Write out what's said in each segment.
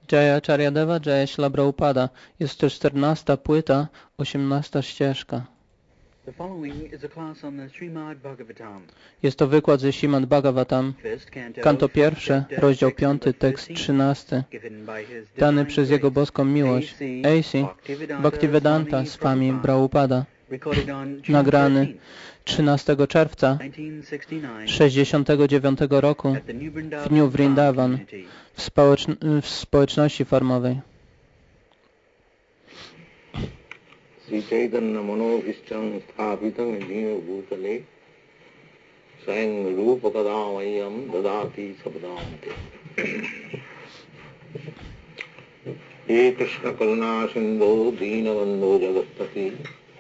Jaya Charyadeva, Jaya Śrīla Prabhupada. Jest to 14. płyta, 18. ścieżka. Jest to wykład ze Śrīmad Bhagavatam, kanto pierwsze, rozdział 5, tekst 13, dany przez Jego boską miłość, A.C. Bhaktivedanta Swami Prabhupada, nagrany 13 czerwca 1969 roku w dniu Vrindavan w społeczności farmowej. Sri Chaitanya Manobhishtam Sthapitam Dino Bhutale Swayam Rupa Kadamayam Dadati Sabdante Ye Krishna Karuna Sindhu Dina Bandhu Jagastati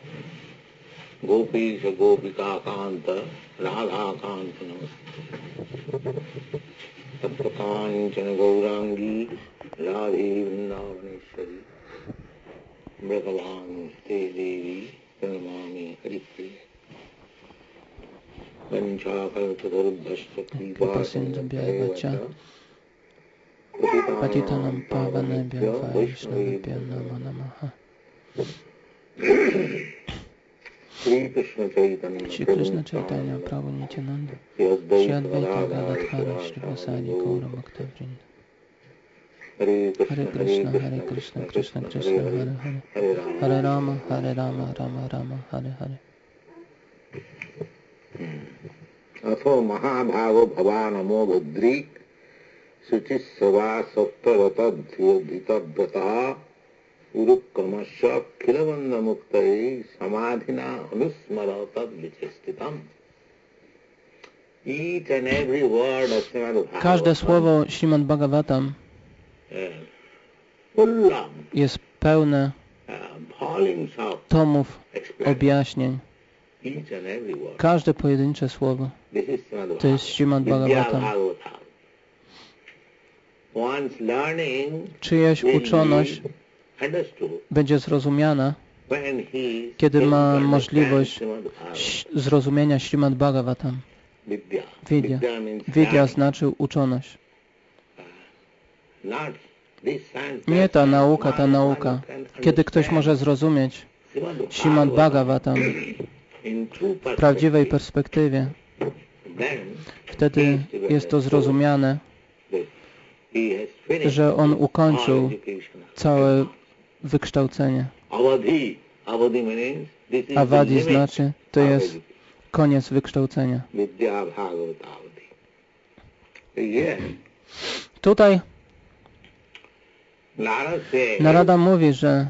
Gopisha Gopika Kanta Radha Kanta Tattva Kanchana Gaurangi Radhe Vrindavaneshwari Bhagavan Te Devi Pranamami Haripriya Vanchakalpatarubhashta Kripasinjabhya Patitanam Pavanebhyo Vaishnavebhyo Namo Namaha. Shri Krishna Chaitanya Prabhu Nityananda Shri Advaita Gadadhara Shri Vasadi Gaura Bhakta Vrinda. Hare Krishna, Krishna Krishna, Hare Hare, Hare Rama, Rama Rama, Hare Hare. Atho Mahabhava Bhavanamo Bhadri Suchisava Saptaratadhyadhitabrata Urukramasya Khilavanda Muktai Samadhina Anusmaratad Vichestitam. Each and every word of Srimad Bhagavatam. Każde słowo Śrīmad Bhagavatam jest pełne tomów objaśnień. Każde pojedyncze słowo to jest Śrīmad Bhagavatam. Czyjaś uczoność będzie zrozumiana, kiedy ma możliwość zrozumienia Śrīmad Bhagavatam. Vidya znaczy uczoność. Nie ta nauka, kiedy ktoś może zrozumieć Śrīmad Bhagavatam w prawdziwej perspektywie, wtedy jest to zrozumiane, że on ukończył całe wykształcenie. Avadi znaczy, to jest koniec wykształcenia. Tutaj Narada mówi, że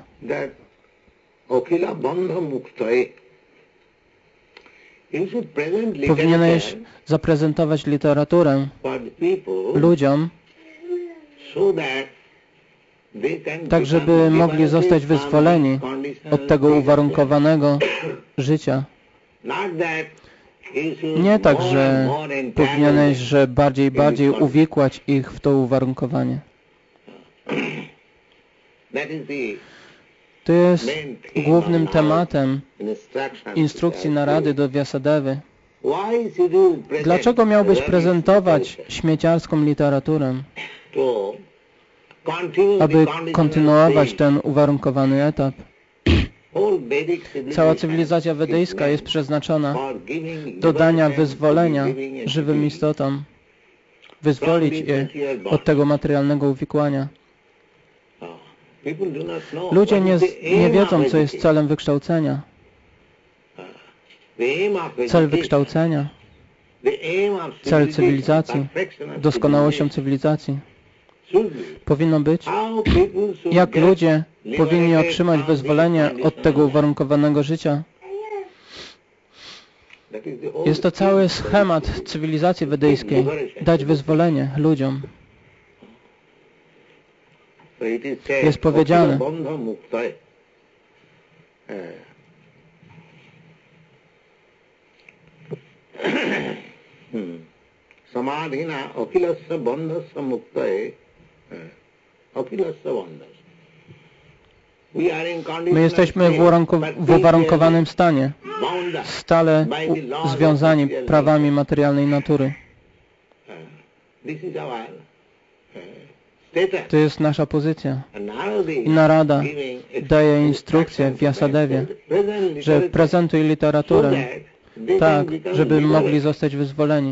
powinieneś zaprezentować literaturę ludziom, tak żeby mogli zostać wyzwoleni od tego uwarunkowanego życia. Nie tak, że powinieneś, że bardziej uwikłać ich w to uwarunkowanie. To jest głównym tematem instrukcji Narady do Vyasadevy. Dlaczego miałbyś prezentować śmieciarską literaturę, aby kontynuować ten uwarunkowany etap? Cała cywilizacja wedyjska jest przeznaczona do dania wyzwolenia żywym istotom, wyzwolić je od tego materialnego uwikłania. Ludzie nie wiedzą, co jest celem wykształcenia. Cel wykształcenia, cel cywilizacji, doskonałością cywilizacji powinno być, jak ludzie powinni otrzymać wyzwolenie od tego uwarunkowanego życia. Jest to cały schemat cywilizacji wedyjskiej. Dać wyzwolenie ludziom. Jest powiedziane, Samadhina akilasya bandhasya muktaye akilasya bandhasya. My jesteśmy w uwarunkowanym stanie, stale związani prawami materialnej natury. To jest nasza pozycja. I Narada daje instrukcję w Vyasadewie, że prezentuj literaturę tak, żeby mogli zostać wyzwoleni.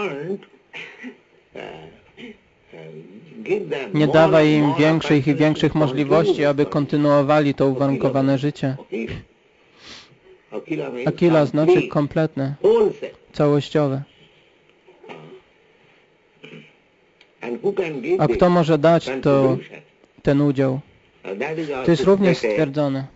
Nie dawaj im większych i większych możliwości, aby kontynuowali to uwarunkowane życie. Akila znaczy kompletne, całościowe. A kto może dać ten udział? To jest również stwierdzone.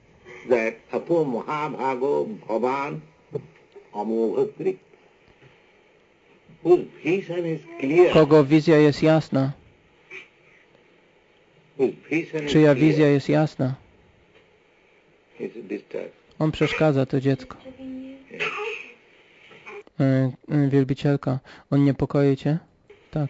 Kogo wizja jest jasna? Czyja wizja jest jasna? On przeszkadza, to dziecko. Wielbicielka, on niepokoi cię? Tak.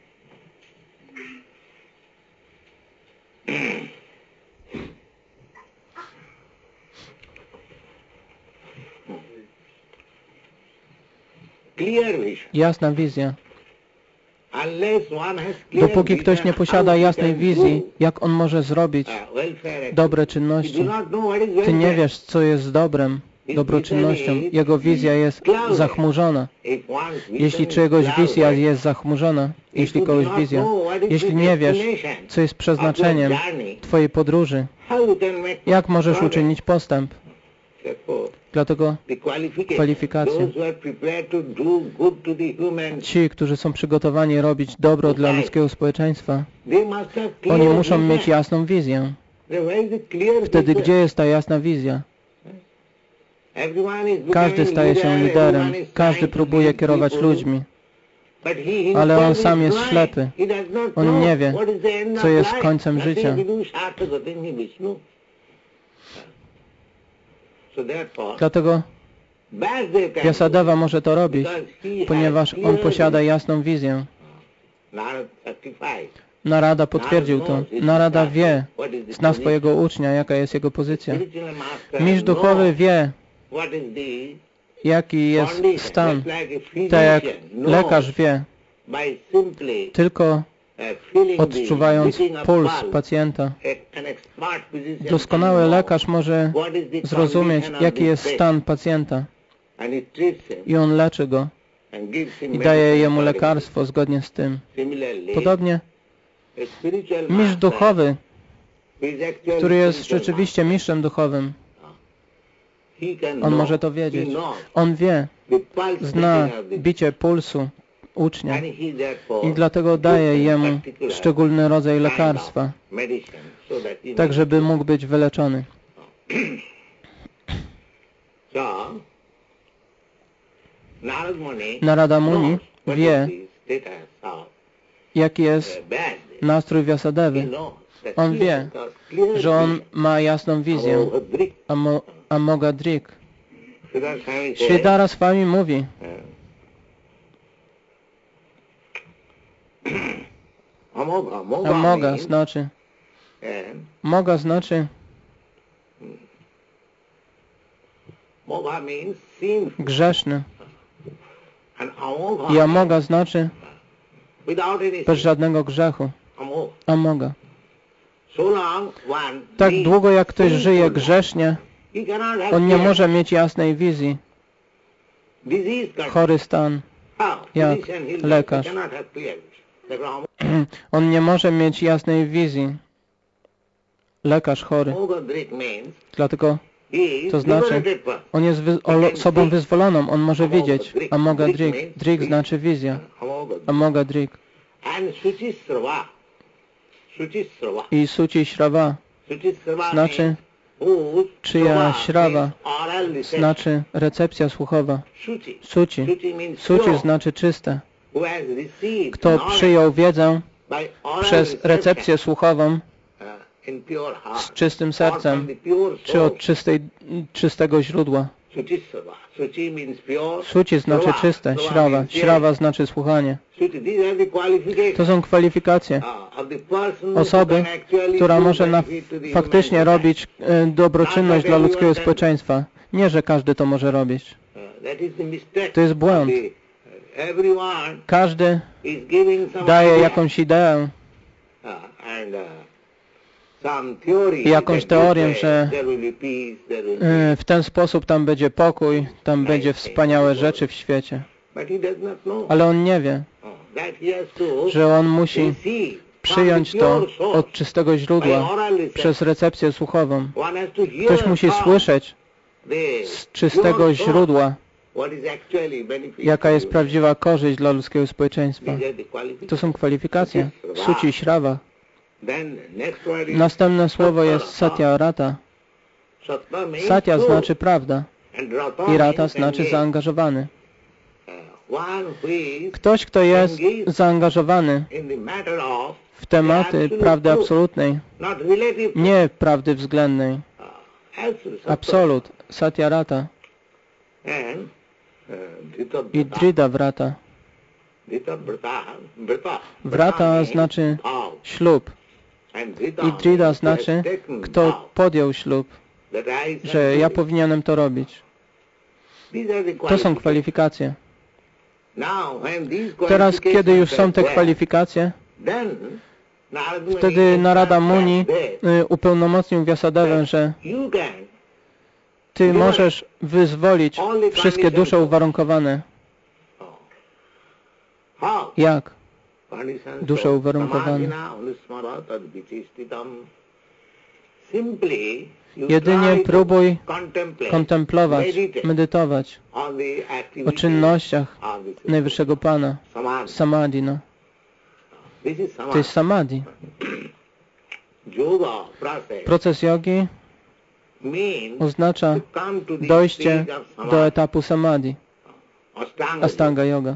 Jasna wizja. Dopóki ktoś nie posiada jasnej wizji, jak on może zrobić dobre czynności? Ty nie wiesz, co jest dobrem, dobroczynnością. Jego wizja jest zachmurzona. Jeśli czegoś wizja jest zachmurzona, jeśli nie wiesz, co jest przeznaczeniem Twojej podróży, jak możesz uczynić postęp? Dlatego kwalifikacje. Ci, którzy są przygotowani robić dobro dla ludzkiego społeczeństwa, oni muszą mieć jasną wizję. Wtedy gdzie jest ta jasna wizja? Każdy staje się liderem, każdy próbuje kierować ludźmi, ale on sam jest ślepy. On nie wie, co jest końcem życia. Dlatego Vyasadeva może to robić, ponieważ on posiada jasną wizję. Narada potwierdził to. Narada wie, zna swojego ucznia, jaka jest jego pozycja. Mistrz duchowy wie, jaki jest stan. Tak jak lekarz wie, tylko odczuwając puls pacjenta. Doskonały lekarz może zrozumieć, jaki jest stan pacjenta i on leczy go i daje jemu lekarstwo zgodnie z tym. Podobnie mistrz duchowy, który jest rzeczywiście mistrzem duchowym, on może to wiedzieć. On wie, zna bicie pulsu ucznia i dlatego daje jemu szczególny rodzaj lekarstwa, tak żeby mógł być wyleczony. Narada Muni wie, jaki jest nastrój Vyasadevy. On wie, że on ma jasną wizję. Amogadrik. Sridhara Swami mówi, Amoga znaczy grzeszny. I amoga znaczy bez żadnego grzechu. Amoga. Tak długo jak ktoś żyje grzesznie, on nie może mieć jasnej wizji. Chory stan, jak lekarz. On nie może mieć jasnej wizji. Lekarz chory. Dlatego to znaczy, on jest osobą wyzwoloną, on może widzieć. Amogadrik. Drik znaczy wizja. Amogadrik. I Suci Śrawa znaczy czyja śrawa, znaczy recepcja słuchowa. Suci. Suci znaczy czyste. Kto przyjął wiedzę przez recepcję słuchową z czystym sercem, czy od czystego źródła. Suci znaczy czyste, śrawa. Śrawa znaczy słuchanie. To są kwalifikacje osoby, która może faktycznie robić dobroczynność dla ludzkiego społeczeństwa. Nie, że każdy to może robić. To jest błąd. Każdy daje jakąś ideę jakąś teorię, że w ten sposób tam będzie pokój, tam będzie wspaniałe rzeczy w świecie. Ale on nie wie, że on musi przyjąć to od czystego źródła przez recepcję słuchową. Ktoś musi słyszeć z czystego źródła, jaka jest prawdziwa korzyść dla ludzkiego społeczeństwa. To są kwalifikacje. Suci Śrawa. Następne słowo jest Satya Rata. Satya znaczy prawda i Rata znaczy zaangażowany. Ktoś, kto jest zaangażowany w tematy prawdy absolutnej, nie prawdy względnej. Absolut, Satya Rata i Drida Vrata. Vrata znaczy ślub i Drida znaczy, kto podjął ślub, że ja powinienem to robić. To są kwalifikacje. Teraz, kiedy już są te kwalifikacje, wtedy Narada Muni upełnomocnił Vyasadevę, że ty możesz wyzwolić wszystkie dusze uwarunkowane. Jak? Dusze uwarunkowane. Jedynie próbuj kontemplować, medytować o czynnościach Najwyższego Pana. Samadhi. No. To jest samadhi. Proces jogi oznacza dojście do etapu samadhi. Astanga yoga.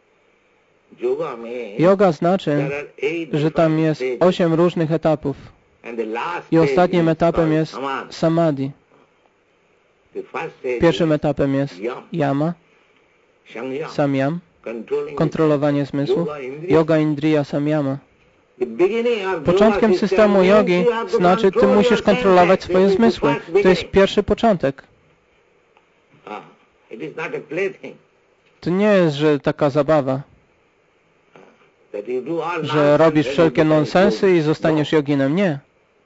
Yoga znaczy, że tam jest 8 różnych etapów. I ostatnim etapem jest samadhi. Pierwszym etapem jest yama, samyam, kontrolowanie zmysłów, yoga indriya samyama. Początkiem systemu jogi znaczy, ty musisz kontrolować swoje zmysły. To jest pierwszy początek. To nie jest, że taka zabawa, że robisz wszelkie nonsensy i zostaniesz joginem. Nie.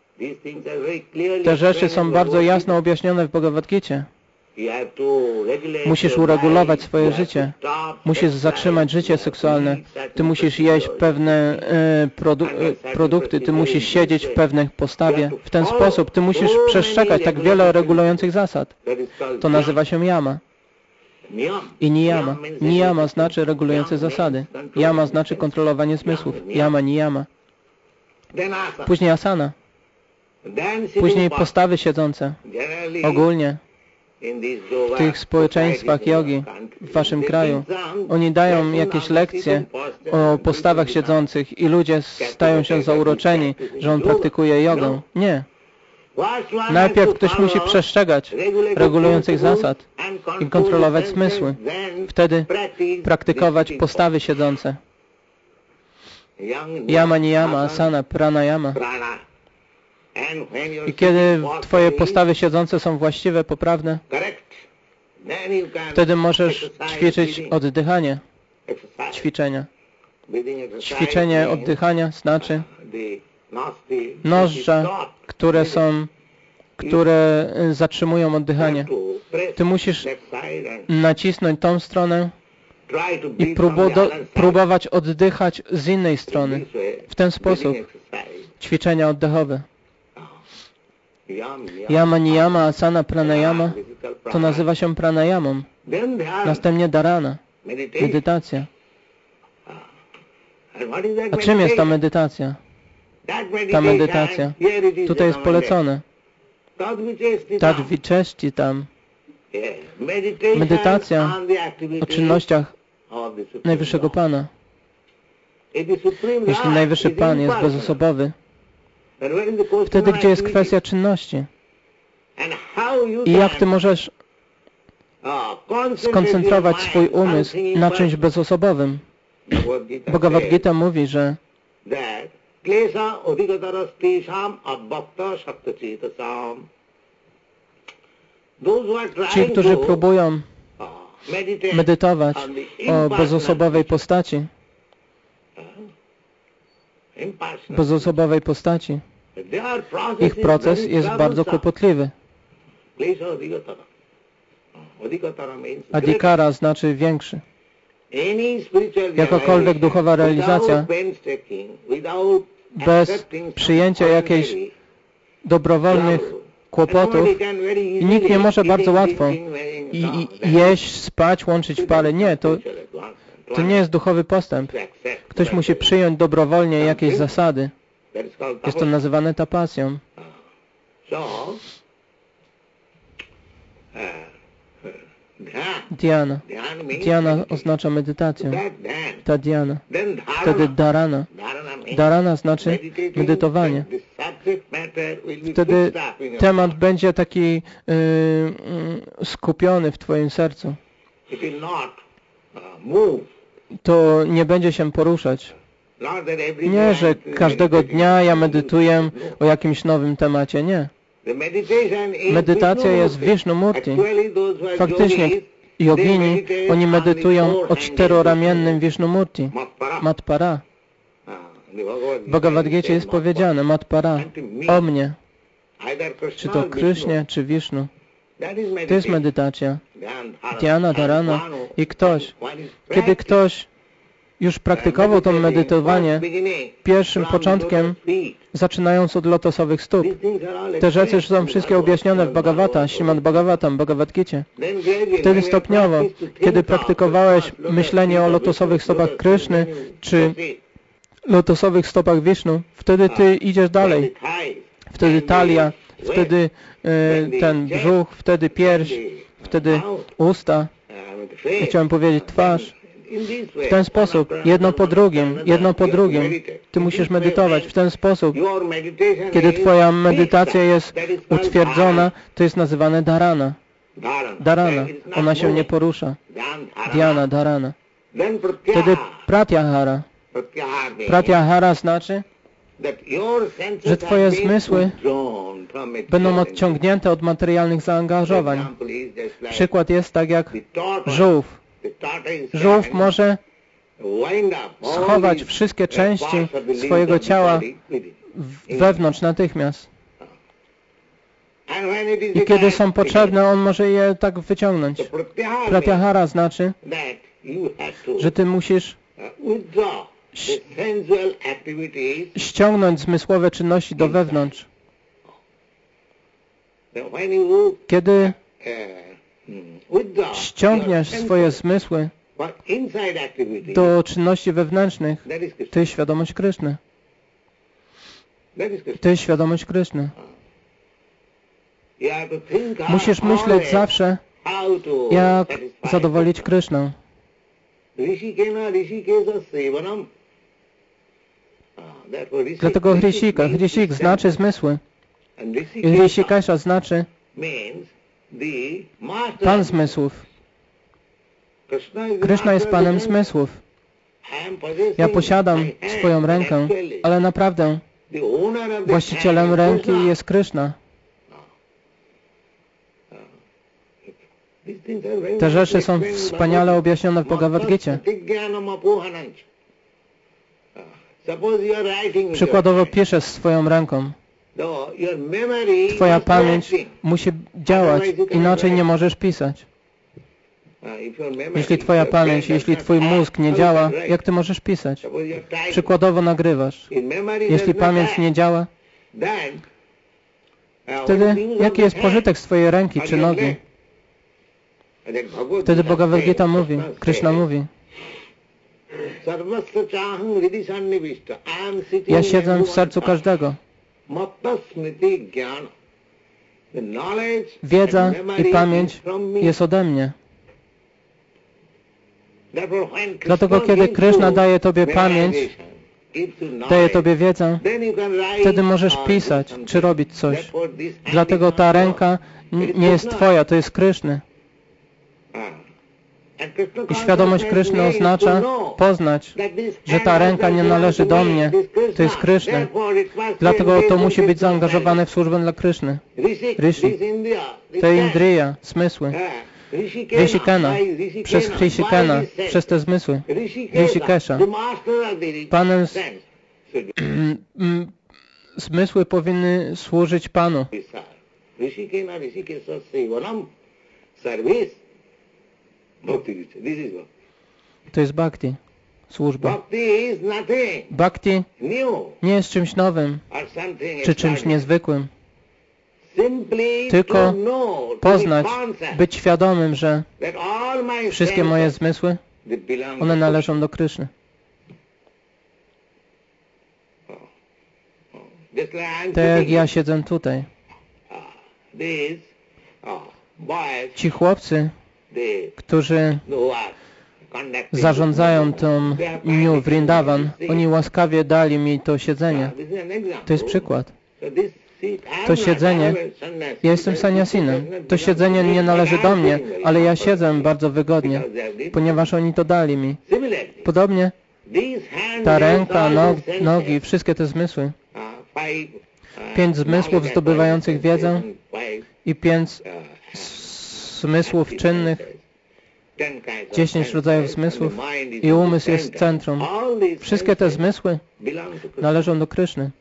Te rzeczy są bardzo jasno objaśnione w Bhagavad Gicie. Musisz uregulować swoje życie. Musisz zatrzymać życie seksualne. Ty musisz jeść pewne produkty. Ty musisz siedzieć w pewnej postawie. W ten sposób ty musisz przestrzegać tak wiele regulujących zasad. To nazywa się yama. I niyama. Niyama znaczy regulujące zasady. Yama znaczy kontrolowanie zmysłów. Yama, niyama. Później asana. Później postawy siedzące. Ogólnie w tych społeczeństwach jogi w waszym kraju oni dają jakieś lekcje o postawach siedzących i ludzie stają się zauroczeni, że on praktykuje jogę. Nie. Najpierw ktoś musi przestrzegać regulujących zasad i kontrolować zmysły. Wtedy praktykować postawy siedzące. Yama, niyama, asana, pranayama. I kiedy twoje postawy siedzące są właściwe, poprawne, wtedy możesz ćwiczyć oddychanie. Ćwiczenia. Ćwiczenie oddychania znaczy nozdrza, które zatrzymują oddychanie. Ty musisz nacisnąć tą stronę i próbować oddychać z innej strony. W ten sposób ćwiczenia oddechowe. Yama, niyama, asana, pranayama to nazywa się pranayamą. Następnie dharana, medytacja. A czym jest ta medytacja? Ta medytacja. Tutaj jest polecone. Tad vichesti tam. Medytacja o czynnościach Najwyższego Pana. Jeśli Najwyższy Pan jest bezosobowy, wtedy gdzie jest kwestia czynności? I jak ty możesz skoncentrować swój umysł na czymś bezosobowym? Bhagavad Gita mówi, że ci, którzy próbują medytować o bezosobowej postaci, bezosobowej postaci. Ich proces jest bardzo kłopotliwy. Adhikara znaczy większy. Jakakolwiek duchowa realizacja bez przyjęcia jakichś dobrowolnych kłopotów i nikt nie może bardzo łatwo jeść, spać, łączyć pary. Nie, to nie jest duchowy postęp. Ktoś musi przyjąć dobrowolnie jakieś zasady. Jest to nazywane tapasją. Dhyana. Dhyana oznacza medytację. Ta dhyana. Wtedy dharana. Dharana znaczy medytowanie. Wtedy temat będzie taki skupiony w Twoim sercu. To nie będzie się poruszać. Nie, że każdego dnia ja medytuję o jakimś nowym temacie. Nie. Medytacja jest Vishnumurti. Faktycznie jogini, oni medytują o czteroramiennym Vishnumurti. Matpara. W Bhagavad Gita jest powiedziane Matpara, o mnie. Czy to Krysznie, czy Vishnu. To jest medytacja. Dhyana, dharana. I kiedy ktoś już praktykował to medytowanie, pierwszym początkiem, zaczynając od lotosowych stóp. Te rzeczy są wszystkie objaśnione w Bhagavata, Śrimad Bhagavatam, Bhagavad Gita. Wtedy stopniowo, kiedy praktykowałeś myślenie o lotosowych stopach Kryszny, czy lotosowych stopach Vishnu, wtedy ty idziesz dalej. Wtedy talia, wtedy ten brzuch, wtedy pierś, wtedy usta. Chciałem powiedzieć twarz. W ten sposób, jedno po drugim, ty musisz medytować. W ten sposób, kiedy twoja medytacja jest utwierdzona, to jest nazywane dharana. Dharana. Ona się nie porusza. Dhyana, dharana. Wtedy pratyahara. Pratyahara znaczy, że twoje zmysły będą odciągnięte od materialnych zaangażowań. Przykład jest tak jak żółw. Żółw może schować wszystkie części swojego ciała wewnątrz natychmiast. I kiedy są potrzebne, on może je tak wyciągnąć. Pratyahara znaczy, że ty musisz ściągnąć zmysłowe czynności do wewnątrz. Kiedy ściągniesz swoje zmysły do czynności wewnętrznych, to jest świadomość Kryszny. To jest świadomość Kryszny. Musisz myśleć zawsze, jak zadowolić Krysznę. Dlatego Hrishik znaczy zmysły. I Hrishikesha znaczy Pan zmysłów. Kryszna jest Panem zmysłów. Ja posiadam swoją rękę, ale naprawdę właścicielem ręki jest Kryszna. Te rzeczy są wspaniale objaśnione w Bhagavad Gita. Przykładowo piszesz swoją ręką. Twoja pamięć musi działać, inaczej nie możesz pisać. Jeśli twoja pamięć, jeśli twój mózg nie działa, jak ty możesz pisać? Przykładowo nagrywasz. Jeśli pamięć nie działa, wtedy jaki jest pożytek z twojej ręki czy nogi? Wtedy Bhagavad Gita mówi, Krishna mówi, ja siedzę w sercu każdego. Wiedza i pamięć jest ode mnie. Dlatego kiedy Krishna daje Tobie pamięć, daje Tobie wiedzę, wtedy możesz pisać, czy robić coś. Dlatego ta ręka nie jest Twoja, to jest Kryszny. I świadomość Kryszny oznacza poznać, że ta ręka nie należy do mnie, to jest Kryszny. Dlatego to musi być zaangażowane w służbę dla Kryszny. Rishi. Te indriya, zmysły. Rishikena, przez Rishikena, przez te zmysły. Rishikesha. Panem Zmysły powinny służyć Panu. To jest bhakti, służba. Bhakti nie jest czymś nowym, czy czymś niezwykłym. Tylko poznać, być świadomym, że wszystkie moje zmysły, one należą do Kryszny. Tak jak ja siedzę tutaj. Ci chłopcy, którzy zarządzają tą New Vrindavan, oni łaskawie dali mi to siedzenie. To jest przykład. To siedzenie, ja jestem saniasinem, to siedzenie nie należy do mnie, ale ja siedzę bardzo wygodnie, ponieważ oni to dali mi. Podobnie ta ręka, nogi, wszystkie te zmysły. 5 zmysłów zdobywających wiedzę i 5 zmysłów czynnych, 10 rodzajów zmysłów i umysł jest centrum. Wszystkie te zmysły należą do Kryszny.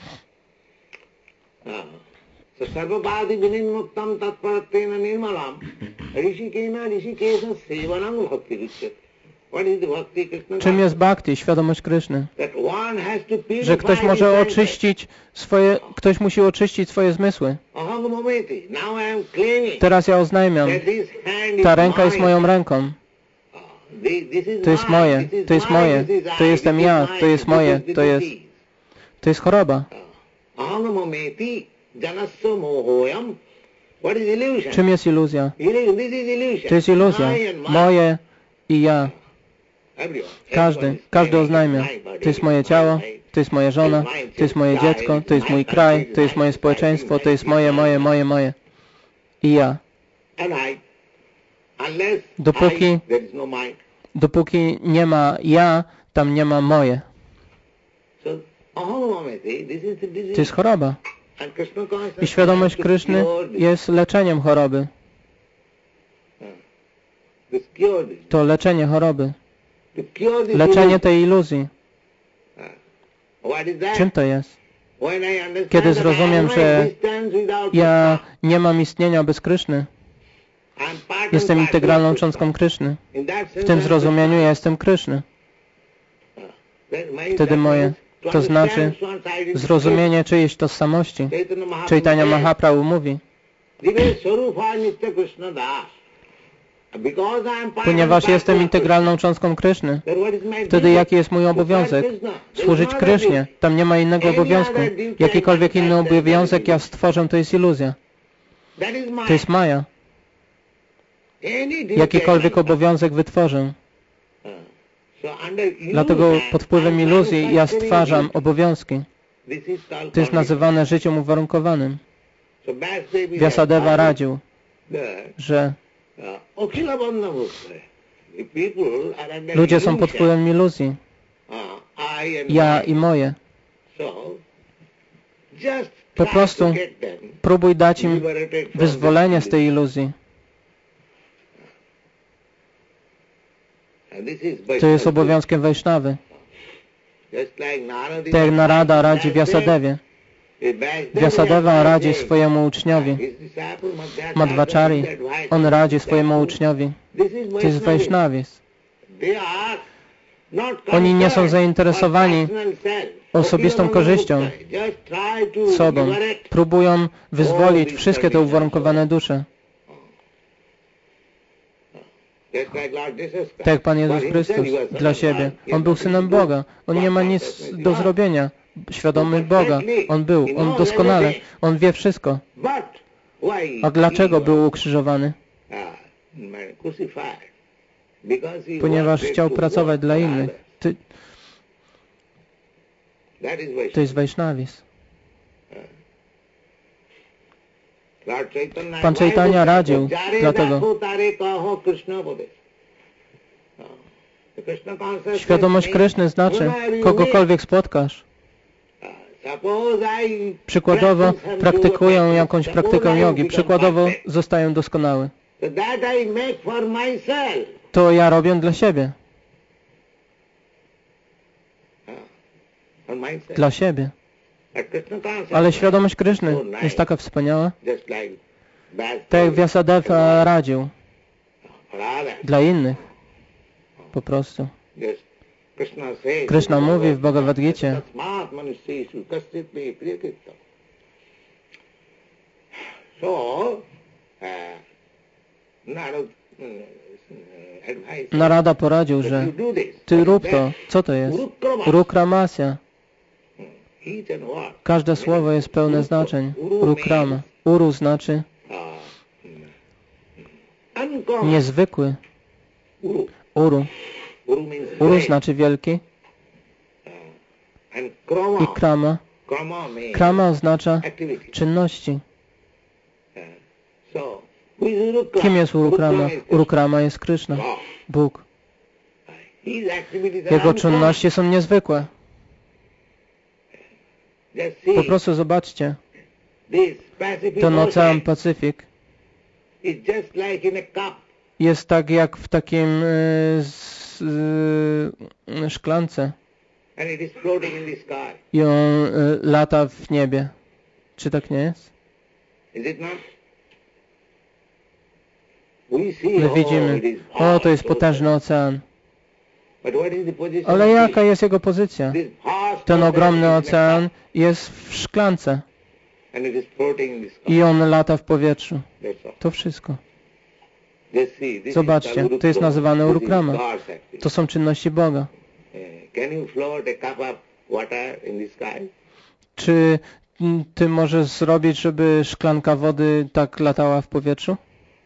Czym jest bhakti, świadomość Kryszny? Że ktoś może oczyścić ktoś musi oczyścić swoje zmysły. Teraz ja oznajmiam, ta ręka jest moją ręką. To jest moje, to jest moje, to jestem ja, to jest moje, to jest choroba. Czym jest iluzja? To jest iluzja. Moje i ja. Każdy oznajmia. To jest moje ciało, to jest moja żona, to jest moje dziecko, to jest mój kraj, to jest moje społeczeństwo, to jest moje. I ja. Dopóki nie ma ja, tam nie ma moje. To jest choroba. I świadomość Kryszny jest leczeniem choroby. To leczenie choroby. Leczenie tej iluzji. Czym to jest? Kiedy zrozumiem, że ja nie mam istnienia bez Kryszny, jestem integralną cząstką Kryszny. W tym zrozumieniu ja jestem Kryszny. Wtedy to znaczy zrozumienie czyjejś tożsamości. Chaitanya Mahaprabhu mówi, ponieważ jestem integralną cząstką Kryszny, wtedy jaki jest mój obowiązek? Służyć Krysznie. Tam nie ma innego obowiązku. Jakikolwiek inny obowiązek ja stworzę, to jest iluzja. To jest maja. Jakikolwiek obowiązek wytworzę. Dlatego pod wpływem iluzji ja stwarzam obowiązki. To jest nazywane życiem uwarunkowanym. Vyasadeva radził, że ludzie są pod wpływem iluzji. Ja i moje. Po prostu próbuj dać im wyzwolenie z tej iluzji. To jest obowiązkiem Wajsznawy. Tak jak Narada radzi Vyasadewie. Vyasadeva radzi swojemu uczniowi. Madhvachari, on radzi swojemu uczniowi. To jest Vajsznavizm. Oni nie są zainteresowani osobistą korzyścią sobą. Próbują wyzwolić wszystkie te uwarunkowane dusze. Tak jak Pan Jezus Chrystus dla siebie. On był Synem Boga. On nie ma nic do zrobienia. Świadomy Boga. On doskonale. On wie wszystko. A dlaczego był ukrzyżowany? Ponieważ chciał pracować dla innych. To jest Vajsznavizm. Pan Chaitanya radził, dlatego świadomość Kryszny znaczy, kogokolwiek spotkasz. Przykładowo praktykuję jakąś praktykę jogi, przykładowo zostaję doskonały. To ja robię dla siebie. dla siebie. Ale świadomość Kryszny jest taka wspaniała, tak jak Vyasadeva radził dla innych. Po prostu. Kryszna mówi w Bhagavad Gita, Narada poradził, że ty rób to. Co to jest? Urukramasya. Każde słowo jest pełne znaczeń. Urukrama. Uru znaczy niezwykły. Uru. Uru znaczy wielki. I krama. Krama oznacza czynności. Kim jest Urukrama? Urukrama jest Kryszna, Bóg. Jego czynności są niezwykłe. Po prostu zobaczcie. Ten Ocean Pacyfik jest tak jak w takim szklance. I on lata w niebie. Czy tak nie jest? My widzimy, o, to jest potężny ocean. Ale jaka jest jego pozycja? Ten ogromny ocean jest w szklance. I on lata w powietrzu. To wszystko. Zobaczcie, to jest nazywane Urukrama. To są czynności Boga. Czy ty możesz zrobić, żeby szklanka wody tak latała w powietrzu?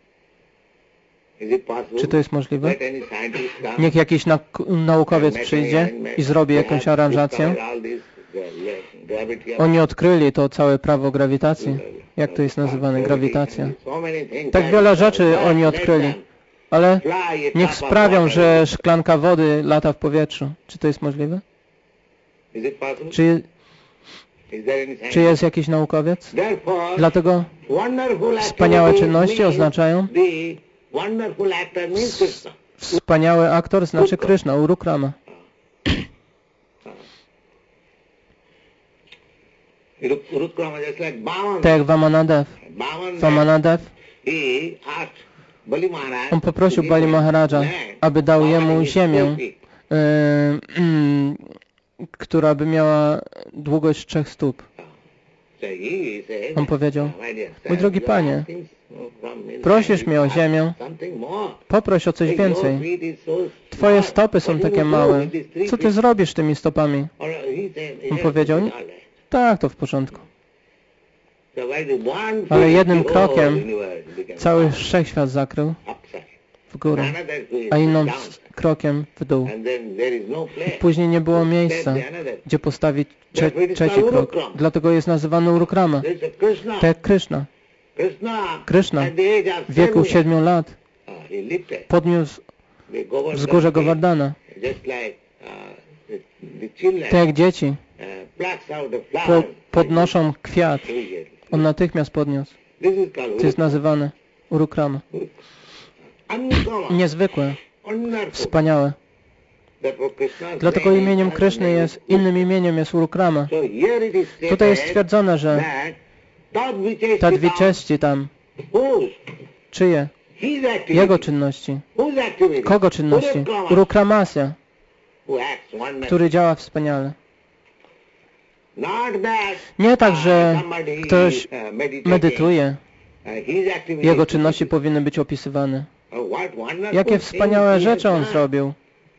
Czy to jest możliwe? Niech jakiś naukowiec przyjdzie i zrobi jakąś aranżację. Oni odkryli to całe prawo grawitacji. Jak to jest nazywane? Grawitacja. Tak wiele rzeczy oni odkryli. Ale niech sprawią, że szklanka wody lata w powietrzu. Czy to jest możliwe? Czy jest jakiś naukowiec? Dlatego wspaniałe czynności oznaczają wspaniały aktor znaczy Kryszna, Urukrama. Tak jak Vamanadev. On poprosił Bali Maharaja, aby dał jemu ziemię, która by miała długość 3 stóp. On powiedział, mój drogi panie, prosisz mnie o ziemię, poproś o coś więcej. Twoje stopy są takie małe. Co ty zrobisz tymi stopami? On powiedział, tak, to w porządku. Ale jednym krokiem cały wszechświat zakrył w górę, a innym krokiem w dół. I później nie było miejsca, gdzie postawić trzeci krok. Dlatego jest nazywany Urukrama. Tak jak Kryszna. Kryszna w wieku 7 lat podniósł wzgórze Govardhana. Tak jak dzieci podnoszą kwiat, on natychmiast podniósł. To jest nazywane Urukrama. Niezwykłe, wspaniałe. Dlatego imieniem Kryszny jest, innym imieniem jest Urukrama. Tutaj jest stwierdzone, że Tadvichesti tam, czyje? Jego czynności. Kogo czynności? Urukramasya, który działa wspaniale. Nie tak, że ktoś medytuje. Jego czynności powinny być opisywane. Jakie wspaniałe rzeczy on zrobił.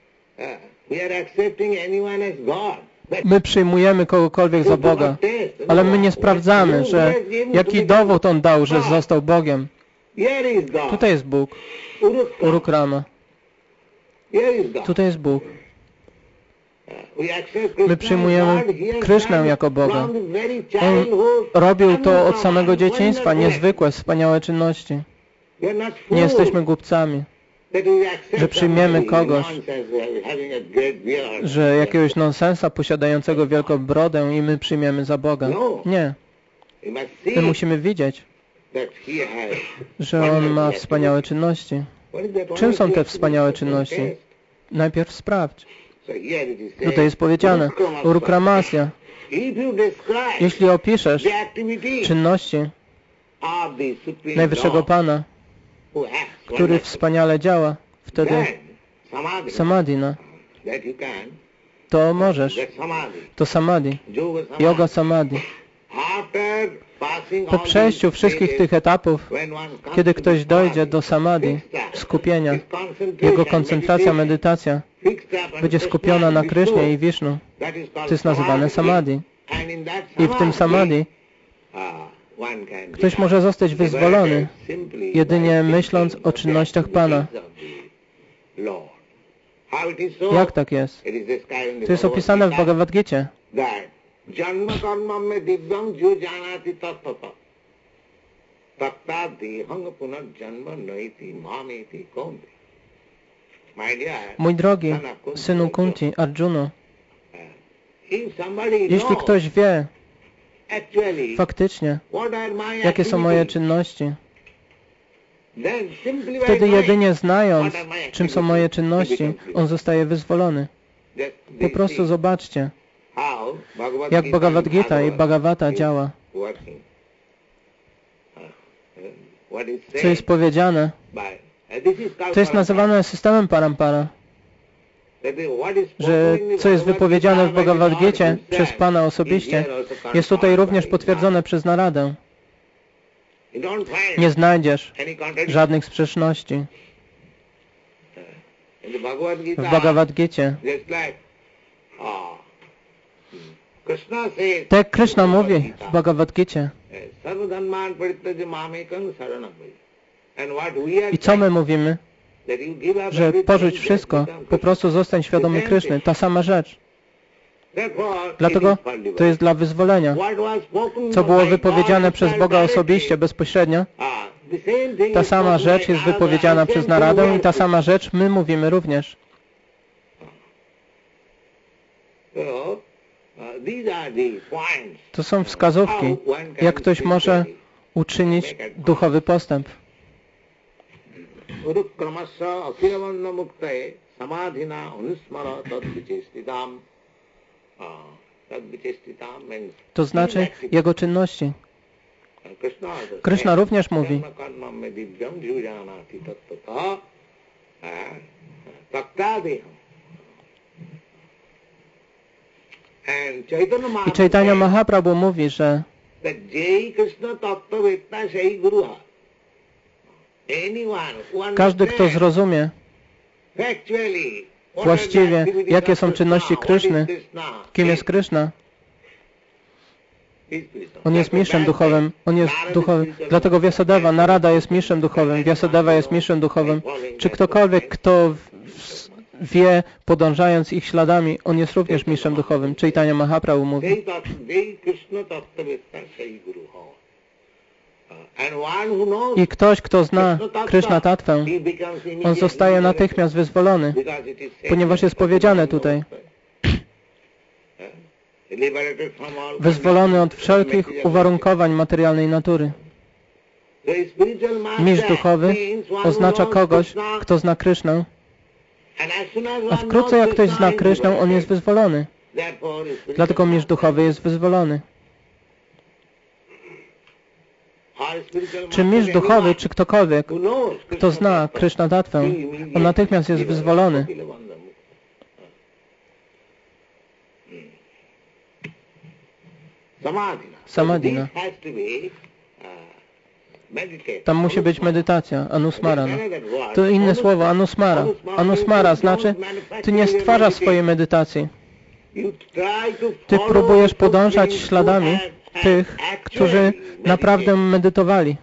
My przyjmujemy kogokolwiek za Boga, ale my nie sprawdzamy, że jaki dowód on dał, że został Bogiem. Tutaj jest Bóg. Urukrama. Tutaj jest Bóg. My przyjmujemy Krysznę jako Boga. On robił to od samego dzieciństwa, niezwykłe, wspaniałe czynności. Nie jesteśmy głupcami, że przyjmiemy kogoś, że jakiegoś nonsensa posiadającego wielką brodę i my przyjmiemy za Boga. Nie. My musimy widzieć, że on ma wspaniałe czynności. Czym są te wspaniałe czynności? Najpierw sprawdź. Tutaj jest powiedziane, Urukramasya. Jeśli opiszesz czynności Najwyższego Pana, który wspaniale działa, wtedy samadhina, to możesz, to samadhi, yoga samadhi. Po przejściu wszystkich tych etapów, kiedy ktoś dojdzie do samadhi, skupienia, jego koncentracja, medytacja będzie skupiona na Krysznie i Wisznu. To jest nazywane samadhi. I w tym samadhi ktoś może zostać wyzwolony jedynie myśląc o czynnościach Pana. Jak tak jest? To jest opisane w Bhagavad Gicie. Janma karma me divyam jo janati tattata tatta dehang punat janma naiti mameti konti. Mój drogi synu Kunti, Arjuno, jeśli ktoś wie faktycznie, jakie są moje czynności, wtedy jedynie znając, czym są moje czynności, on zostaje wyzwolony. Po prostu zobaczcie, jak Bhagavad Gita i Bhagavata działa. Co jest powiedziane, to jest nazywane systemem parampara. Że co jest wypowiedziane w Bhagavad Gicie przez Pana osobiście, jest tutaj również potwierdzone przez Naradę. Nie znajdziesz żadnych sprzeczności. W Bhagavad Gicie tak Krishna mówi w Bhagavad Gicie. I co my mówimy? Że porzuć wszystko, po prostu zostań świadomy Kryszny. Ta sama rzecz. Dlatego to jest dla wyzwolenia. Co było wypowiedziane przez Boga osobiście, bezpośrednio, ta sama rzecz jest wypowiedziana przez Naradę i ta sama rzecz my mówimy również. To są wskazówki, jak ktoś może uczynić duchowy postęp. To znaczy jego czynności. Krishna również mówi, i Chaitanya Mahaprabhu mówi, że każdy, kto zrozumie właściwie, jakie są czynności Kryszny, kim jest Kryszna, on jest mistrzem duchowym, on jest duchowym. Dlatego Vyasadeva, Narada jest mistrzem duchowym, Vyasadeva jest mistrzem duchowym. Czy ktokolwiek, kto wie, podążając ich śladami, on jest również mistrzem duchowym. Chaitanya Mahaprabhu mówi. I ktoś, kto zna Krishna Tatwę, on zostaje natychmiast wyzwolony, ponieważ jest powiedziane tutaj. Wyzwolony od wszelkich uwarunkowań materialnej natury. Mistrz duchowy oznacza kogoś, kto zna Krishnę, a wkrótce jak ktoś zna Krishnę, on jest wyzwolony. Dlatego mistrz duchowy jest wyzwolony. Czy mistrz duchowy, czy ktokolwiek, kto zna Krishna Tatwę, on natychmiast jest wyzwolony. Samadhina. Tam musi być medytacja, anusmarana. To inne słowo, anusmara. Anusmara znaczy, ty nie stwarzasz swojej medytacji. Ty próbujesz podążać śladami tych, którzy naprawdę medytowali.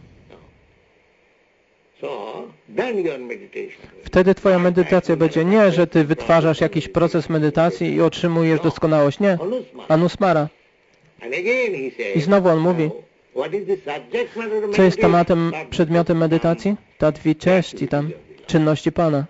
Wtedy twoja medytacja będzie nie, że ty wytwarzasz jakiś proces medytacji i otrzymujesz doskonałość. Nie. Anusmara. I znowu on mówi, co jest tematem, przedmiotem medytacji? Tadvichesti tam, czynności Pana.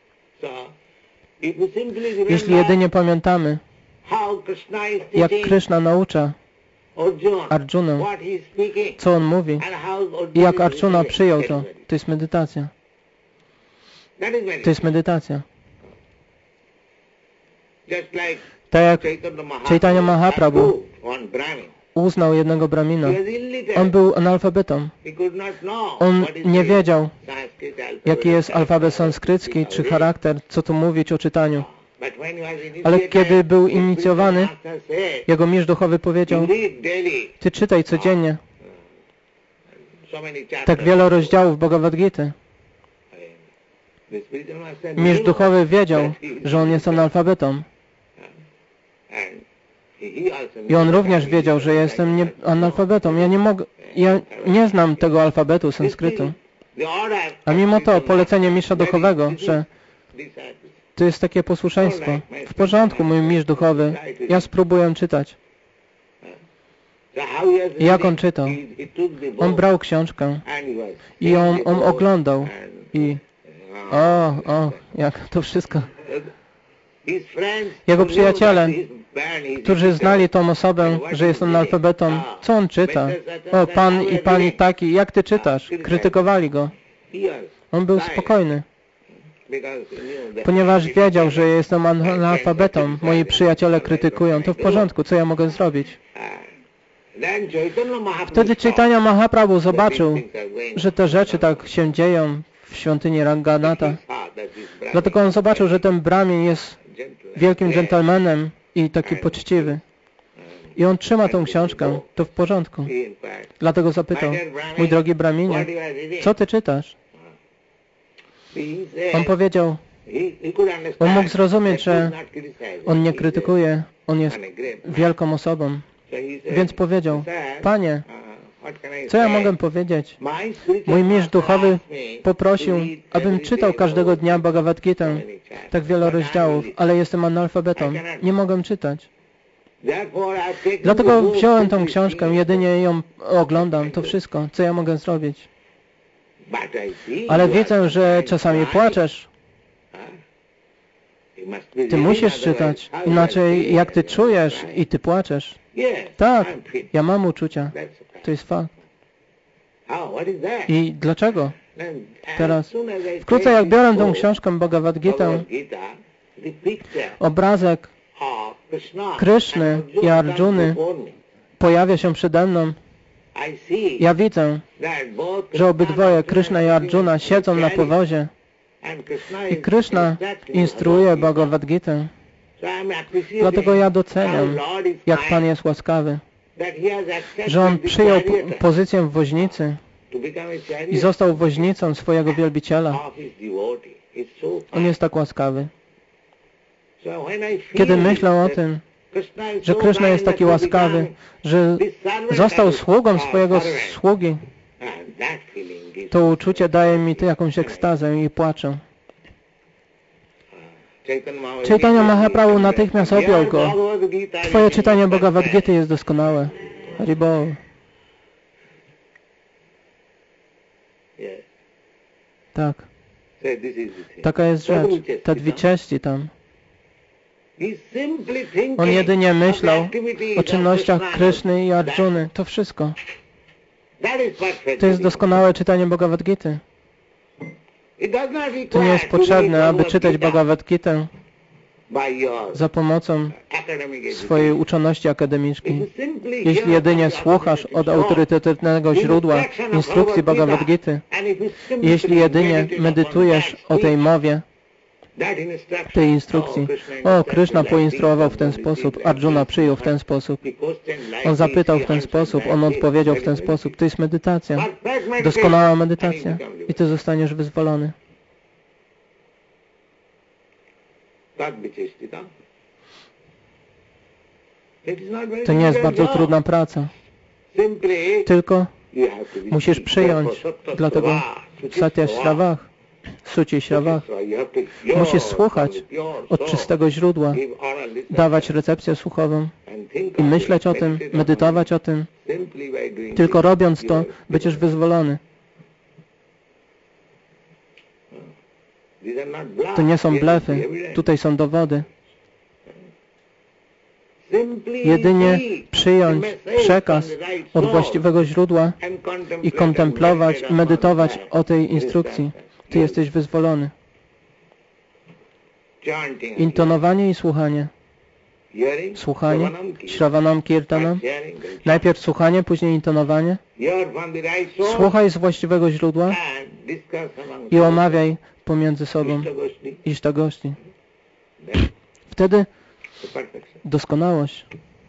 Jeśli jedynie pamiętamy, jak Krishna naucza Arjunę, co on mówi i jak Arjuna przyjął to, to jest medytacja. To jest medytacja. Tak jak Chaitanya Mahaprabhu uznał jednego Brahmina. On był analfabetą. On nie wiedział, jaki jest alfabet sanskrycki, czy charakter, co tu mówić o czytaniu. Ale kiedy był inicjowany, jego mistrz duchowy powiedział: ty czytaj codziennie tak wiele rozdziałów Bhagavad Gity. Mistrz duchowy wiedział, że on jest analfabetą. I on również wiedział, że jestem analfabetą. Ja nie znam tego alfabetu sanskrytu. A mimo to polecenie mistrza duchowego, że to jest takie posłuszeństwo. W porządku, mój mistrz duchowy, ja spróbuję czytać. I jak on czytał? On brał książkę i on oglądał i jak to wszystko. Jego przyjaciele, którzy znali tą osobę, że jest analfabetą, co on czyta? O, pan i pani taki, jak ty czytasz? Krytykowali go. On był spokojny, ponieważ wiedział, że jestem analfabetą. Moi przyjaciele krytykują, to w porządku, co ja mogę zrobić? Wtedy Chaitanya Mahaprabhu zobaczył, że te rzeczy tak się dzieją w świątyni Ranganatha. Dlatego on zobaczył, że ten Brahmin jest wielkim dżentelmenem i taki poczciwy. I on trzyma tą książkę, to w porządku. Dlatego zapytał: mój drogi Brahminie, co ty czytasz? On powiedział, on mógł zrozumieć, że on nie krytykuje, on jest wielką osobą. Więc powiedział: panie, co ja mogę powiedzieć? Mój mistrz duchowy poprosił, abym czytał każdego dnia Bhagavad Gitę, tak wiele rozdziałów, ale jestem analfabetą, nie mogę czytać. Dlatego wziąłem tą książkę, jedynie ją oglądam, to wszystko, co ja mogę zrobić. Ale widzę, że czasami płaczesz. Ty musisz czytać, inaczej jak ty czujesz i ty płaczesz. Tak, ja mam uczucia, to jest fakt. I dlaczego? Teraz, wkrótce jak biorę tą książkę Bhagavad Gitę, obrazek Kryszny i Arjuny pojawia się przede mną. Ja widzę, że obydwoje, Kryszna i Arjuna, siedzą na powozie i Kryszna instruuje Bhagavad Gitę. Dlatego ja doceniam, jak Pan jest łaskawy, że On przyjął pozycję woźnicy i został woźnicą swojego wielbiciela. On jest tak łaskawy. Kiedy myślę o tym, że Kryszna jest taki łaskawy, że został sługą swojego sługi, to uczucie daje mi jakąś ekstazę i płaczę. Chaitanya Mahaprabhu natychmiast objął go. Twoje czytanie Bhagavad Gity jest doskonałe. Haribol. Tak. Taka jest rzecz. Te dwie części tam. On jedynie myślał o czynnościach Kryszny i Arjuny. To wszystko. To jest doskonałe czytanie Bhagavad Gity. To nie jest potrzebne, aby czytać Bhagavad Gitę za pomocą swojej uczoności akademickiej. Jeśli jedynie słuchasz od autorytetywnego źródła instrukcji Bhagavad Gity, jeśli jedynie medytujesz o tej mowie, tej instrukcji. O, Kryszna poinstruował w ten sposób, Arjuna przyjął w ten sposób. On zapytał w ten sposób, on odpowiedział w ten sposób. To jest medytacja. Doskonała medytacja. I ty zostaniesz wyzwolony. To nie jest bardzo trudna praca. Tylko musisz przyjąć. Dlatego Satya Shravach, Suci Shravach, musisz słuchać od czystego źródła, dawać recepcję słuchową i myśleć o tym, medytować o tym. Tylko robiąc to, będziesz wyzwolony. To nie są blefy, tutaj są dowody. Jedynie przyjąć przekaz od właściwego źródła i kontemplować, medytować o tej instrukcji. Ty jesteś wyzwolony. Intonowanie i słuchanie. Słuchanie, Śravanam Kirtanam. Najpierw słuchanie, później intonowanie. Słuchaj z właściwego źródła i omawiaj pomiędzy sobą Ishtagoshti. Wtedy doskonałość.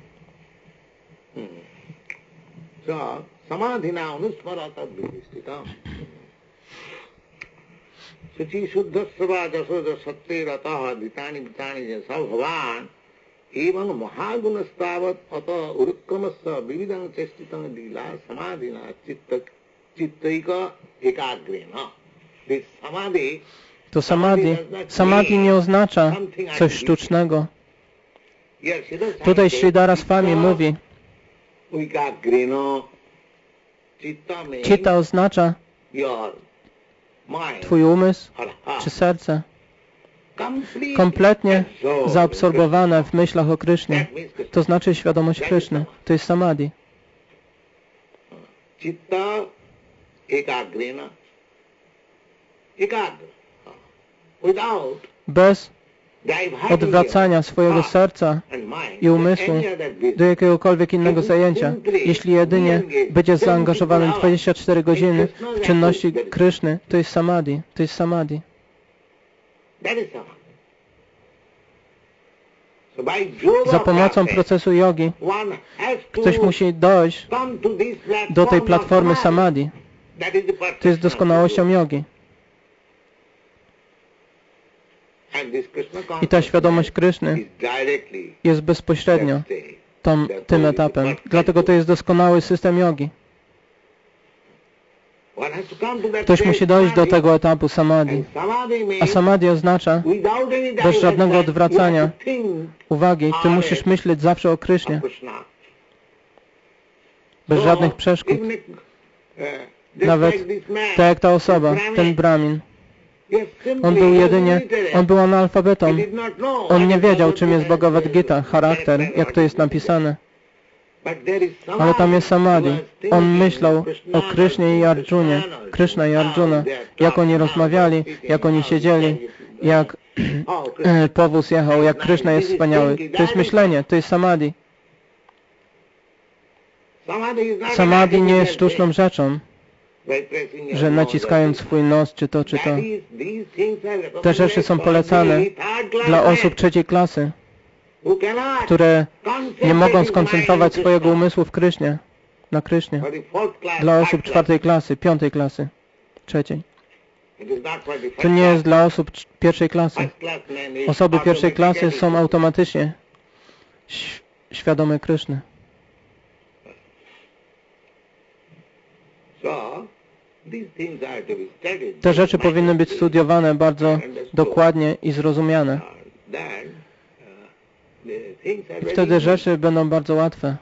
Suci Shuddhasva Jasoda Satte Rataha Ditani Vitani Jasa Bhavan Evan Mahagunastavat Ata Urukkamasa Vividang Chestitang Dila Samadhina Chittaika Ekagrena. This Samadhi. To samadhi nie oznacza coś sztucznego. Tutaj Sridhara Swami mówi, Chitta oznacza Twój umysł czy serce kompletnie zaabsorbowane w myślach o Krysznie. To znaczy świadomość Kryszny. To jest samadhi. Bez odwracania swojego serca i umysłu do jakiegokolwiek innego zajęcia. Jeśli jedynie będzie zaangażowany 24 godziny w czynności Kryszny, to jest samadhi. To jest samadhi. Za pomocą procesu jogi ktoś musi dojść do tej platformy samadhi. To jest doskonałością jogi. I ta świadomość Kryszny jest bezpośrednio tym etapem. Dlatego to jest doskonały system jogi. Ktoś musi dojść do tego etapu samadhi. A samadhi oznacza bez żadnego odwracania uwagi. Ty musisz myśleć zawsze o Krysznie. Bez żadnych przeszkód. Nawet tak jak ta osoba, ten Brahmin. On był analfabetą. On nie wiedział, czym jest Bhagavad Gita, charakter, jak to jest napisane. Ale tam jest samadhi. On myślał o Krysznie i Arjunie. Kryszna i Arjuna. Jak oni rozmawiali, jak oni siedzieli, jak powóz jechał, jak Kryszna jest wspaniały. To jest myślenie, to jest samadhi. Samadhi nie jest sztuczną rzeczą, że naciskając swój nos, czy to. Te rzeczy są polecane dla osób trzeciej klasy, które nie mogą skoncentrować swojego umysłu w Krysznie, na Krysznie. Dla osób czwartej klasy, piątej klasy, trzeciej. To nie jest dla osób pierwszej klasy. Osoby pierwszej klasy są automatycznie świadome Kryszny. Te rzeczy powinny być studiowane bardzo dokładnie i zrozumiane. Wtedy rzeczy będą bardzo łatwe.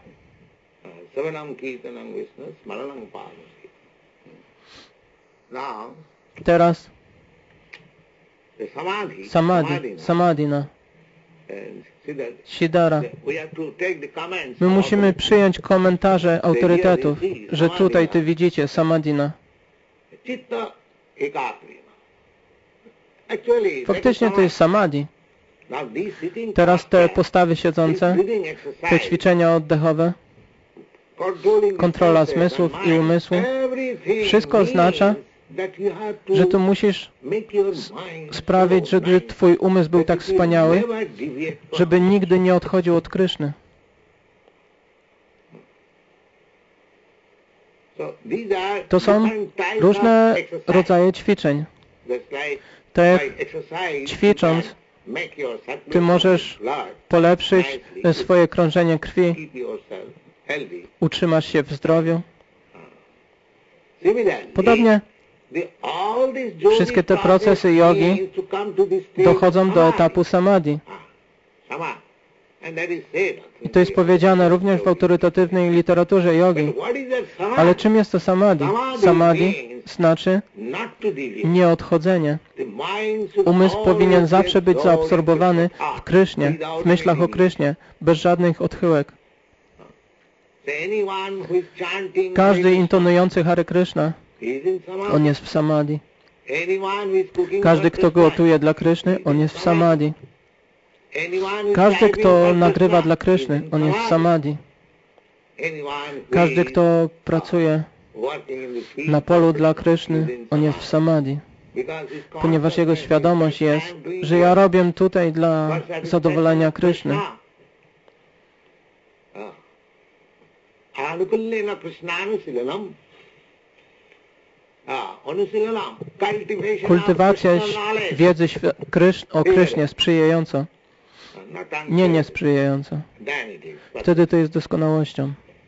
Teraz samadhina, Siddhara. My musimy przyjąć komentarze autorytetów, że tutaj ty widzicie samadhina. Faktycznie to jest samadhi. Teraz te postawy siedzące, te ćwiczenia oddechowe, kontrola zmysłów i umysłu, wszystko oznacza, że tu musisz sprawić, żeby twój umysł był tak wspaniały, żeby nigdy nie odchodził od Kryszny. To są różne rodzaje ćwiczeń. Tak ćwicząc, ty możesz polepszyć swoje krążenie krwi, utrzymasz się w zdrowiu. Podobnie wszystkie te procesy jogi dochodzą do etapu samadhi. I to jest powiedziane również w autorytatywnej literaturze jogi. Ale czym jest to samadhi? Samadhi znaczy nieodchodzenie. Umysł powinien zawsze być zaabsorbowany w Krysznie, w myślach o Krysznie, bez żadnych odchyłek. Każdy intonujący Hare Krishna, on jest w samadhi. Każdy, kto gotuje dla Kryszny, on jest w samadhi. Każdy, kto nagrywa dla Kryszny, on jest w samadhi. Każdy, kto pracuje na polu dla Kryszny, on jest w samadhi. Ponieważ jego świadomość jest, że ja robię tutaj dla zadowolenia Kryszny. Kultywacja wiedzy o Krysznie sprzyjająca, nie niesprzyjająca. Wtedy to jest doskonałością.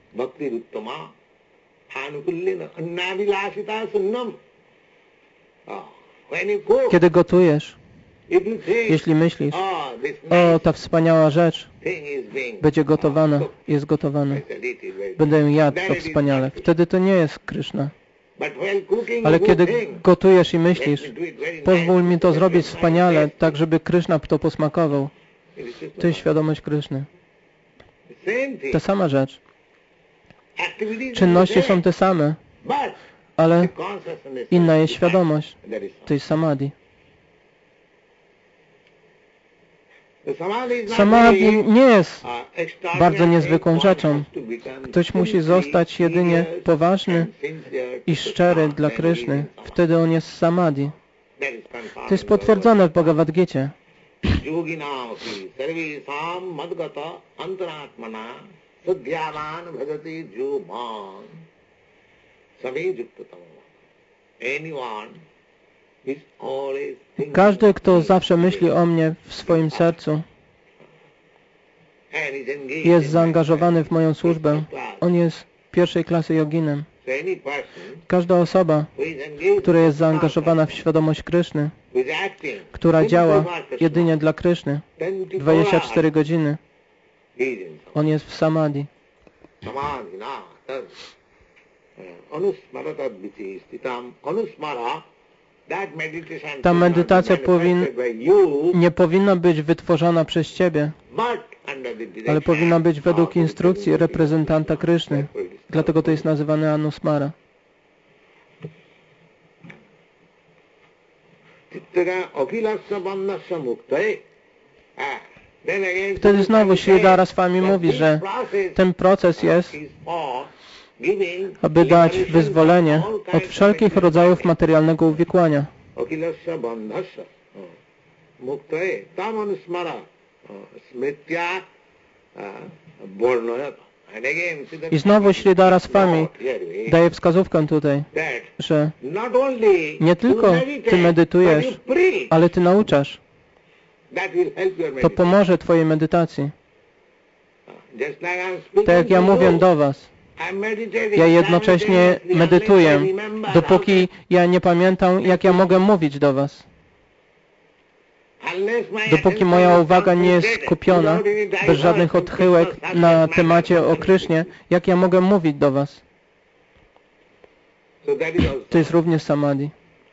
Kiedy gotujesz, jeśli myślisz, o, ta wspaniała rzecz będzie gotowana, jest gotowana, będę ją jadł, to wspaniale. Wtedy to nie jest Kryszna. Ale kiedy gotujesz i myślisz, pozwól mi to zrobić wspaniale, tak żeby Kryszna to posmakował, to jest świadomość Kryszny. Ta sama rzecz. Czynności są te same, ale inna jest świadomość. To jest samadhi. Samadhi nie jest bardzo niezwykłą rzeczą. Ktoś musi zostać jedynie poważny i szczery dla Kryszny. Wtedy on jest samadhi. To jest potwierdzone w Bhagavad Gicie. Każdy, kto zawsze myśli o mnie w swoim sercu, jest zaangażowany w moją służbę. On jest pierwszej klasy joginem. Każda osoba, która jest zaangażowana w świadomość Kryszny, która działa jedynie dla Kryszny, 24 godziny, on jest w samadhi. Ta medytacja nie powinna być wytworzona przez Ciebie, ale powinna być według instrukcji reprezentanta Kryszny. Dlatego to jest nazywane Anusmara. Wtedy znowu Śridhara Swami mówi, że ten proces jest, aby dać wyzwolenie od wszelkich rodzajów materialnego uwikłania. I znowu Śridhara Swami daje wskazówkę tutaj, że nie tylko Ty medytujesz, ale Ty nauczasz. To pomoże Twojej medytacji. Tak jak ja mówię do Was, ja jednocześnie medytuję, dopóki ja nie pamiętam, jak ja mogę mówić do Was. Dopóki moja uwaga nie jest skupiona, bez żadnych odchyłek na temacie o Krysznie, jak ja mogę mówić do Was? To jest również samadhi.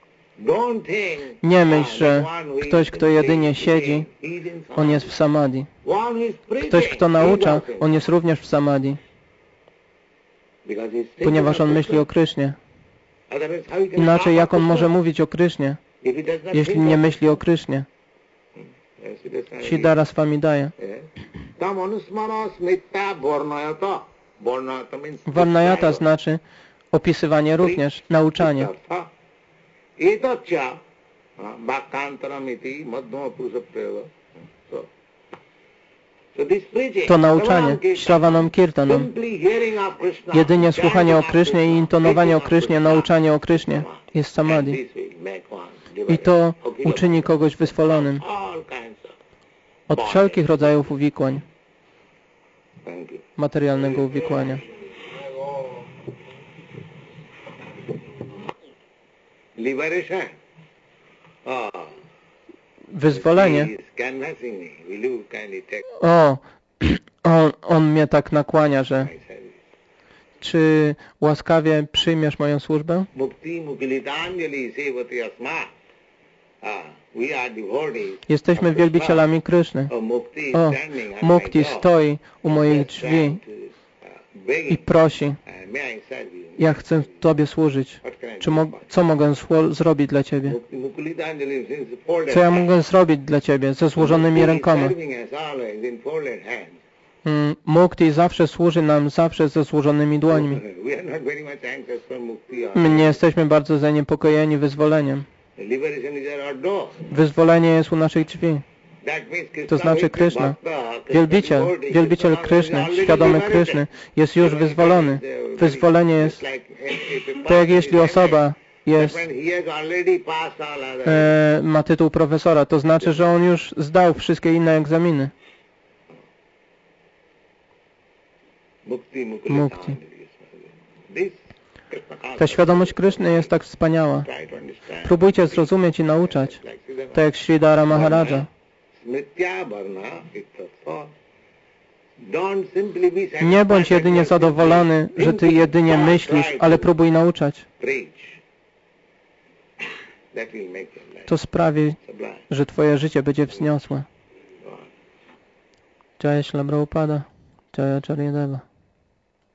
Nie myśl, że ktoś, kto jedynie siedzi, on jest w samadhi. Ktoś, kto naucza, on jest również w samadhi. Ponieważ on myśli o Krysznie. Inaczej jak on może mówić o Krysznie, jeśli nie myśli o Krysznie? Śridhara Swami daje. Varnayata znaczy opisywanie również, nauczanie. To nauczanie, Shravanam Kirtanam, jedynie słuchanie o Krysznie i intonowanie o Krysznie, nauczanie o Krysznie jest samadhi. I to uczyni kogoś wyzwolonym od wszelkich rodzajów uwikłań, materialnego uwikłania. Wyzwolenie. On mnie tak nakłania, że czy łaskawie przyjmiesz moją służbę? Jesteśmy wielbicielami Kryszny. Mukti stoi u moich drzwi i prosi, ja chcę Tobie służyć. Co mogę zrobić dla Ciebie? Co ja mogę zrobić dla Ciebie ze złożonymi rękoma? Mukti zawsze służy nam, zawsze ze złożonymi dłońmi. My nie jesteśmy bardzo zaniepokojeni wyzwoleniem. Wyzwolenie jest u naszych drzwi. To znaczy Kryszna, wielbiciel Kryszny, świadomy Kryszny jest już wyzwolony. Wyzwolenie jest tak, jak jeśli osoba ma tytuł profesora, to znaczy, że on już zdał wszystkie inne egzaminy. Mukti. Ta świadomość Kryszny jest tak wspaniała. Próbujcie zrozumieć i nauczać, tak jak Sridhara Maharaja. Nie bądź jedynie zadowolony, że Ty jedynie myślisz, ale próbuj nauczać. To sprawi, że Twoje życie będzie wzniosłe. Jaya Śrīla Prabhupada, Jaya Acharya Deva.